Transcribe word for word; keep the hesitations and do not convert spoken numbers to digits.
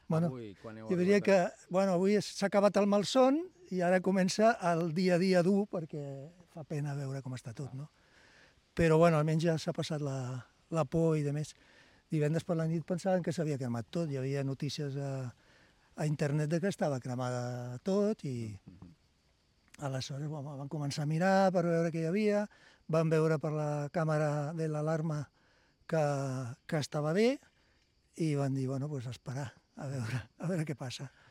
Bueno, avui, quan heu jo diria arribat? que bueno, avui s'ha acabat el malson i ara comença el dia a dia dur perquè fa pena veure com està tot, no? Però bueno, almenys ja s'ha passat la, la por i de més. Divendres per la nit pensaven que s'havia cremat tot, hi havia notícies a, a internet de que estava cremada tot i aleshores bueno, van començar a mirar per veure què hi havia, van veure per la càmera de l'alarma que, que estava bé i van dir, bueno, pues esperar a veure, a veure què passa.